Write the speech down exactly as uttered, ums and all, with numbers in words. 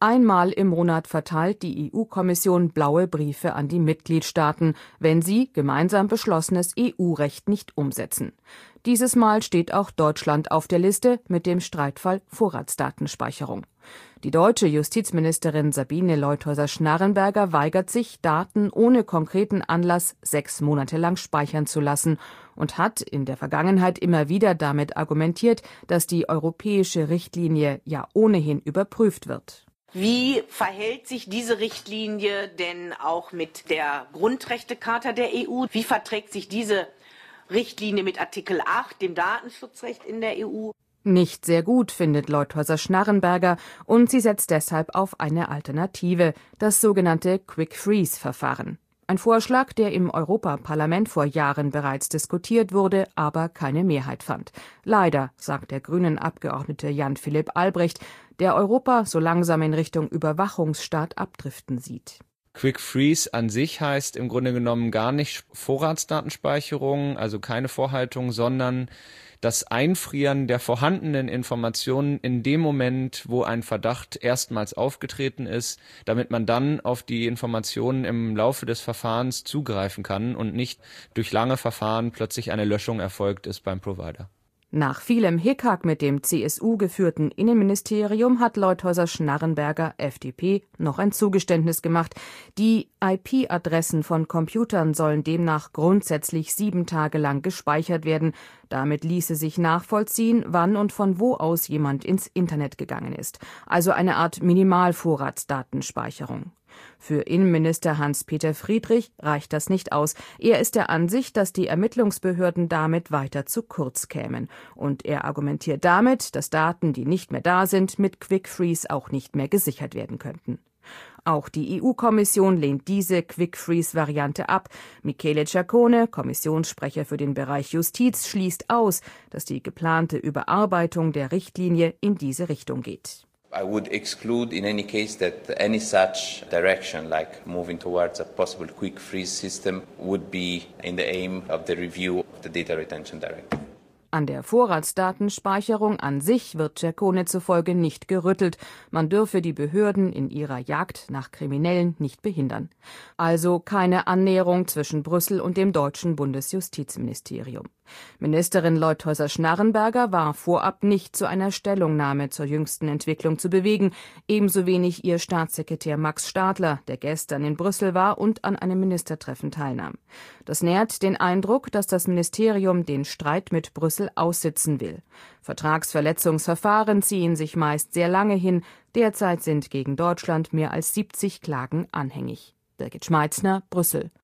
Einmal im Monat verteilt die E U-Kommission blaue Briefe an die Mitgliedstaaten, wenn sie gemeinsam beschlossenes E U-Recht nicht umsetzen. Dieses Mal steht auch Deutschland auf der Liste mit dem Streitfall Vorratsdatenspeicherung. Die deutsche Justizministerin Sabine Leutheusser-Schnarrenberger weigert sich, Daten ohne konkreten Anlass sechs Monate lang speichern zu lassen und hat in der Vergangenheit immer wieder damit argumentiert, dass die europäische Richtlinie ja ohnehin überprüft wird. Wie verhält sich diese Richtlinie denn auch mit der Grundrechtecharta der E U? Wie verträgt sich diese Richtlinie mit Artikel acht, dem Datenschutzrecht in der E U? Nicht sehr gut, findet Leutheusser-Schnarrenberger, und sie setzt deshalb auf eine Alternative, das sogenannte Quick-Freeze-Verfahren. Ein Vorschlag, der im Europaparlament vor Jahren bereits diskutiert wurde, aber keine Mehrheit fand. Leider, sagt der Grünen-Abgeordnete Jan-Philipp Albrecht, der Europa so langsam in Richtung Überwachungsstaat abdriften sieht. Quick Freeze an sich heißt im Grunde genommen gar nicht Vorratsdatenspeicherung, also keine Vorhaltung, sondern das Einfrieren der vorhandenen Informationen in dem Moment, wo ein Verdacht erstmals aufgetreten ist, damit man dann auf die Informationen im Laufe des Verfahrens zugreifen kann und nicht durch lange Verfahren plötzlich eine Löschung erfolgt ist beim Provider. Nach vielem Hickhack mit dem C S U-geführten Innenministerium hat Leutheusser-Schnarrenberger, F D P, noch ein Zugeständnis gemacht. Die I P-Adressen von Computern sollen demnach grundsätzlich sieben Tage lang gespeichert werden. Damit ließe sich nachvollziehen, wann und von wo aus jemand ins Internet gegangen ist. Also eine Art Minimalvorratsdatenspeicherung. Für Innenminister Hans-Peter Friedrich reicht das nicht aus. Er ist der Ansicht, dass die Ermittlungsbehörden damit weiter zu kurz kämen. Und er argumentiert damit, dass Daten, die nicht mehr da sind, mit Quick Freeze auch nicht mehr gesichert werden könnten. Auch die E U-Kommission lehnt diese Quick-Freeze-Variante ab. Michele Giacone, Kommissionssprecher für den Bereich Justiz, schließt aus, dass die geplante Überarbeitung der Richtlinie in diese Richtung geht. I would exclude in any case that any such direction, like moving towards a possible quick freeze system, would be in the aim of the review of the Data Retention Directive. An der Vorratsdatenspeicherung an sich wird Giacone zufolge nicht gerüttelt. Man dürfe die Behörden in ihrer Jagd nach Kriminellen nicht behindern. Also keine Annäherung zwischen Brüssel und dem deutschen Bundesjustizministerium. Ministerin Leutheusser-Schnarrenberger war vorab nicht zu einer Stellungnahme zur jüngsten Entwicklung zu bewegen, ebenso wenig ihr Staatssekretär Max Stadler, der gestern in Brüssel war und an einem Ministertreffen teilnahm. Das nährt den Eindruck, dass das Ministerium den Streit mit Brüssel aussitzen will. Vertragsverletzungsverfahren ziehen sich meist sehr lange hin. Derzeit sind gegen Deutschland mehr als siebzig Klagen anhängig. Birgit Schmeitzner, Brüssel.